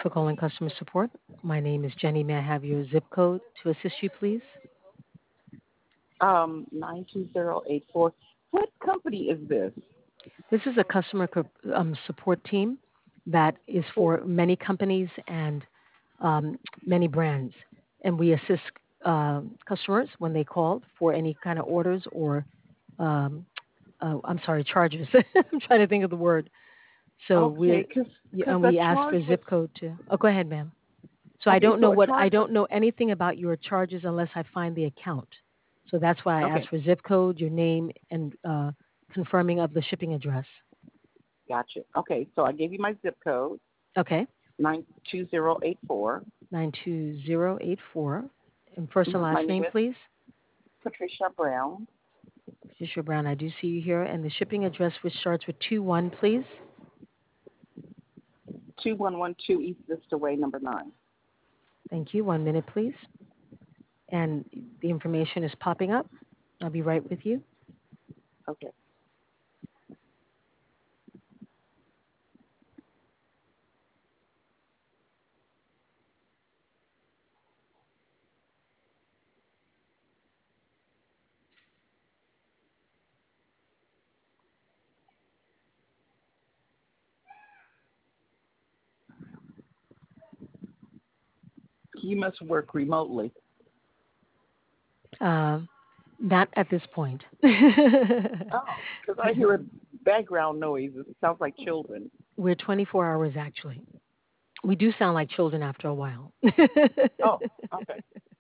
for calling customer support. My name is Jenny. May I have your zip code to assist you, please? 92084. What company is this? This is a support team that is For for many companies and many brands, and we assist customers when they call for any kind of orders or, um, I'm sorry, charges. I'm trying to think of the word. So okay, because the we ask charge for was zip code to. Oh, go ahead, ma'am. So okay. So a I charge was don't know anything about your charges unless I find the account. So that's why I asked okay. for zip code, your name, and confirming of the shipping address. Gotcha. Okay, so I gave you my zip code Okay, 92084. 92084. And first and My last name name, is please. Patricia Brown. Patricia Brown, I do see you here. And the shipping address, which starts with 21, please. 2112 East Vista Way, number 9. Thank you. 1 minute, please. And the information is popping up. I'll be right with you. Okay. You must work remotely. Um, Not at this point. Oh, because I hear a background noise. It sounds like children. We're 24 hours, actually. We do sound like children after a while. Oh, okay.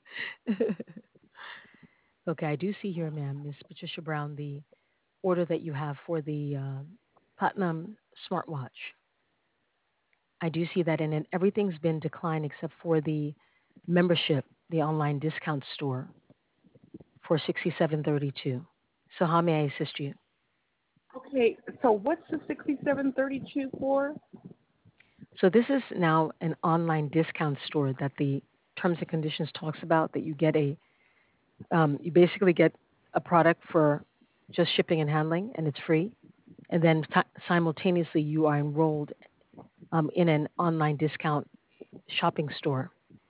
Okay, I do see here, ma'am, Miss Patricia Brown, the order that you have for the Platinum smartwatch. I do see that, and then everything's been declined except for the membership, the online discount store for 6732. So how may I assist you? Okay, so what's the 6732 for? So this is now an online discount store that the terms and conditions talks about that you basically get a product for just shipping and handling and it's free, and then simultaneously you are enrolled in an online discount shopping store,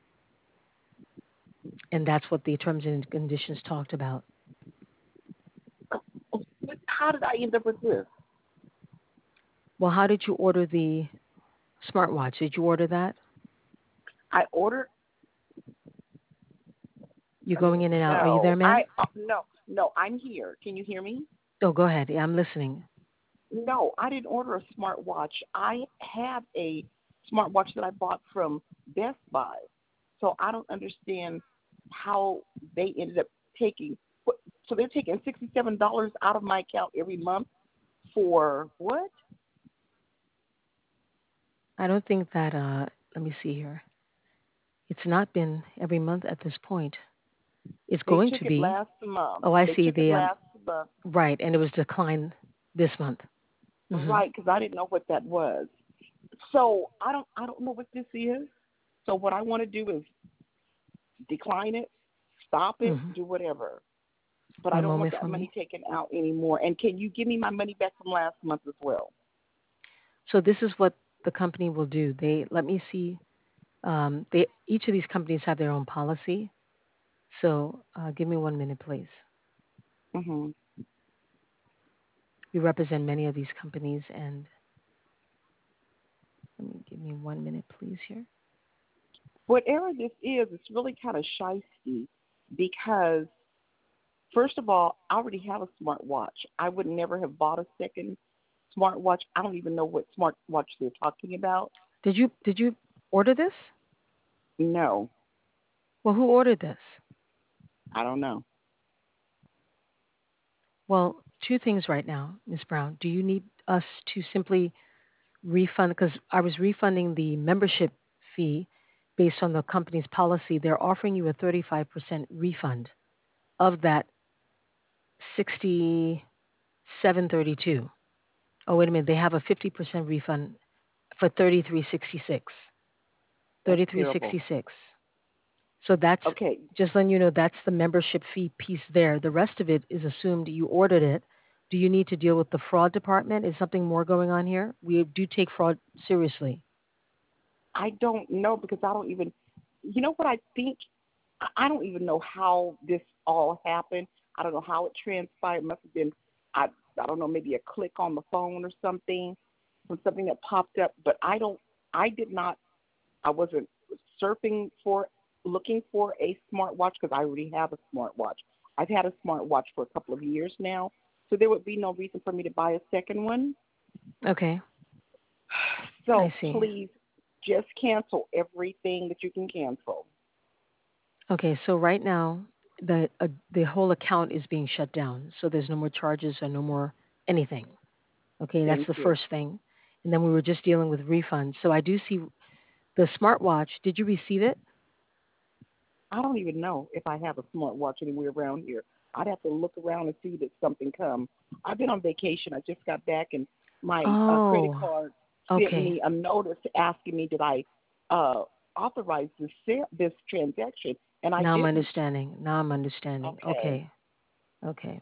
and that's what the terms and conditions talked about. How did I end up with this? Well, how did you order the smartwatch? Did you order that? I ordered. You going in and out? Are you there, No, ma'am? no. I'm here. Can you hear me? Oh, go ahead. Yeah, I'm listening. No, I didn't order a smartwatch. I have a smartwatch that I bought from Best Buy. So I don't understand how they ended up taking. So they're taking $67 out of my account every month for what? I don't think that. Let me see here. It's not been every month at this point. It's They going took to it be. last month. Oh, I They see took it the last month, right, and it was declined this month. Hmm. right? Because I didn't know what that was. So I don't know what this is. So what I want to do is decline it, stop it, Hmm. do whatever. But I One don't want moment that for money me. taken out anymore. And can you give me my money back from last month as well? So this is what the company will do. They let me see. They each of these companies have their own policy. So give me 1 minute, please. Hmm. We represent many of these companies, and give me 1 minute, please. Here. Whatever this is, it's really kind of shisty because, first of all, I already have a smartwatch. I would never have bought a second smartwatch. I don't even know what smartwatch they're talking about. Did you order this? No, Well, who ordered this? I don't know. Well, two things right now, Miss Brown. Do you need us to simply refund? Because I was refunding the membership fee based on the company's policy. They're offering you a 35% refund of that 6732. Oh, wait a minute. They have a 50% refund for 3366. That's terrible. 3366. So that's Okay, just letting you know that's the membership fee piece there. The rest of it is assumed you ordered it. Do you need to deal with the fraud department? Is something more going on here? We do take fraud seriously. I don't know because I don't even. You know what I think? I don't even know how this all happened. I don't know how it transpired. It must have been, I, I don't know, maybe a click on the phone or something, from something that popped up. But I don't. I did not. I wasn't surfing for, looking for a smartwatch because I already have a smartwatch. I've had a smartwatch for a couple of years now, so there would be no reason for me to buy a second one. Okay, I So see. please just cancel everything that you can cancel. Okay, so right now the whole account is being shut down, so there's no more charges or no more anything. Okay, that's Thank the you. first thing. And then we were just dealing with refunds. So I do see the smartwatch. Did you receive it? I don't even know if I have a smartwatch anywhere around here. I'd have to look around and see that something come. I've been on vacation. I just got back, and my credit Oh, card sent okay. me a notice asking me did I uh, authorize this transaction, and I Now I'm didn't. understanding. Now I'm understanding. Okay. Okay. Okay.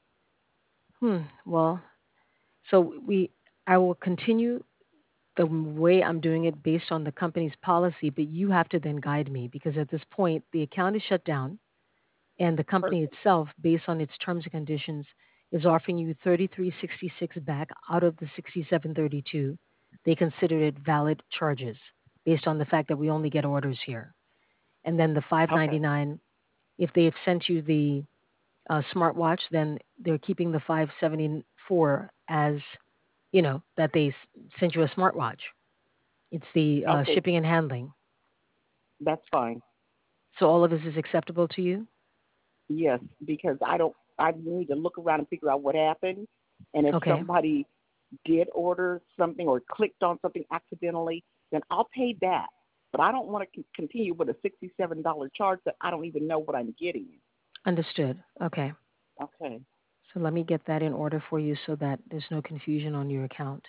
Well, so I will continue the way I'm doing it based on the company's policy, but you have to then guide me because at this point the account is shut down and the company Perfect. itself, based on its terms and conditions, is offering you 3366 back out of the 6732. They consider it valid charges based on the fact that we only get orders here. And then the Okay. 599, if they've sent you the smartwatch, then they're keeping the 574 as that they sent you a smartwatch. It's the Okay. shipping and handling. That's fine. So all of this is acceptable to you? Yes, because I don't. I need to look around and figure out what happened, and if Okay, somebody did order something or clicked on something accidentally, then I'll pay that. But I don't want to continue with a $67 charge that I don't even know what I'm getting. understood. Okay. Okay. So let me get that in order for you so that there's no confusion on your account.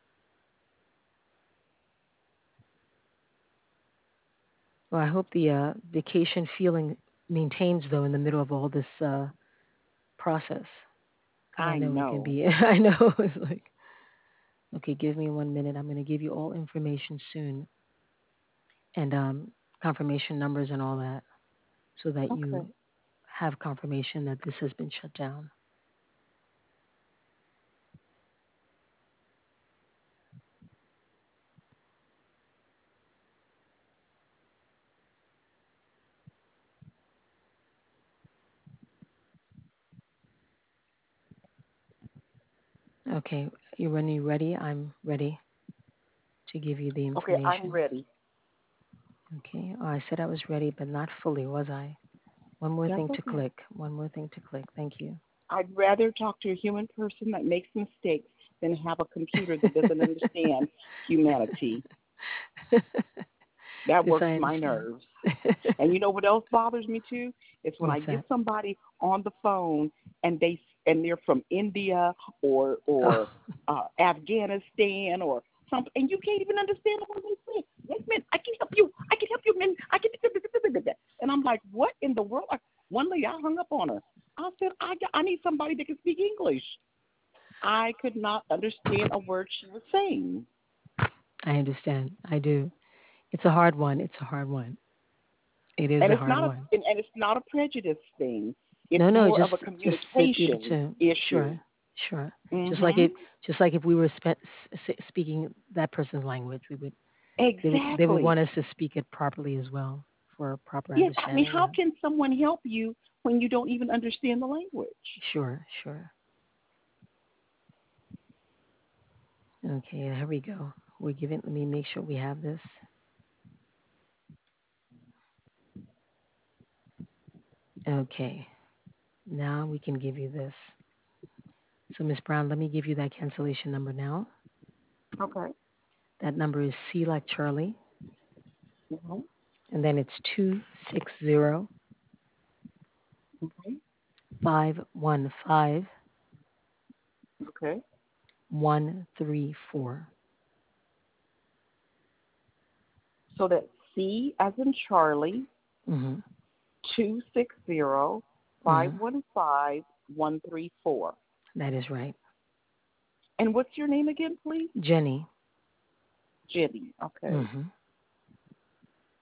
Well, I hope the vacation feeling maintains though in the middle of all this process, because I I know it can know. be. I know it's like, okay, give me 1 minute. I'm going to give you all information soon and confirmation numbers and all that, so that Okay. you have confirmation that this has been shut down. Okay, when you ready, I'm ready to give you the Okay, I'm information. ready. Okay. Oh, I said I was ready, but not fully, was I? One more That's thing to okay. click. One more thing to click. Thank you. I'd rather talk to a human person that makes mistakes than have a computer that doesn't understand humanity. That Yes, I works my understand. nerves. And you know what else bothers me too? It's when I What's get that? somebody on the phone and they're from India or Oh, Afghanistan or something, and you can't even understand what they say. Yes, man, I can help you. I can help you, man. I can. And I'm like, what in the world? One lady, I hung up on her. I said, I need somebody that can speak English. I could not understand a word she was saying. I understand. I do. It's a hard one. It's a hard one. It is And a it's hard not a one. and it's not a prejudice thing. It's No, no, more just of a just to be able communication to. issue. Sure, sure. Just like Mhm. it, just like if we were speaking that person's language, they would Exactly. want us to speak it properly as well for proper Yes, I mean, understanding. how Yeah. can someone help you when you don't even understand the language? Sure, sure. Okay, here we go. We're giving. Let me make sure we have this. Okay. Now we can give you this. So, Miss Brown, let me give you that cancellation number now. Okay. That number is C like Charlie, Mhm. and then it's 260 Okay. 515 Okay. 134. So that's C as in Charlie, Mm-hmm. 260 Mm-hmm. 515 134. That is right. And what's your name again, please? Jenny. Jenny. Okay. Mm-hmm.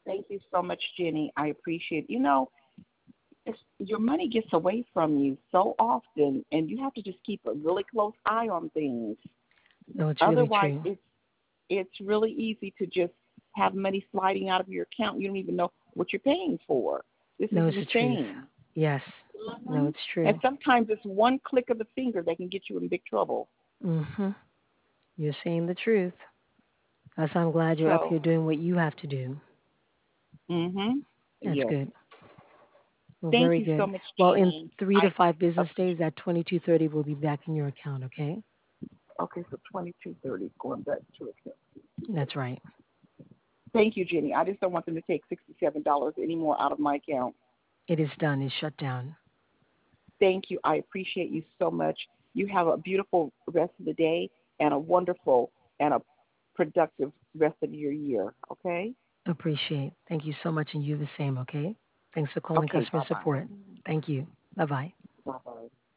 Thank you so much, Jenny. I appreciate it. Your money gets away from you so often, and you have to just keep a really close eye on things. No, it's really Otherwise, true. it's really easy to just have money sliding out of your account. You don't even know what you're paying for. This is No, it's the truth. insane. Yes. No, hmm it's And true. sometimes it's one click of the finger that can get you in big trouble. Mhm. You're saying the truth. Thus, I'm glad you're up So, here doing what you have to do. That's yes. good. Well, Thank very you so good. much, Well, in Jenny. 3 to 5 business days, Appreciate. at 22:30, we'll be back in your account. Okay? Okay, so 22:30 going back to it. That's right. Thank you, Jenny. I just don't want them to take $67 anymore out of my account. It is done. It's shut down. Thank you. I appreciate you so much. You have a beautiful rest of the day and a wonderful and a productive rest of your year. Okay? Appreciate. Thank you so much, and you the same. Okay? Thanks for calling Okay, customer bye bye. support. Thank you. Bye bye. Bye bye.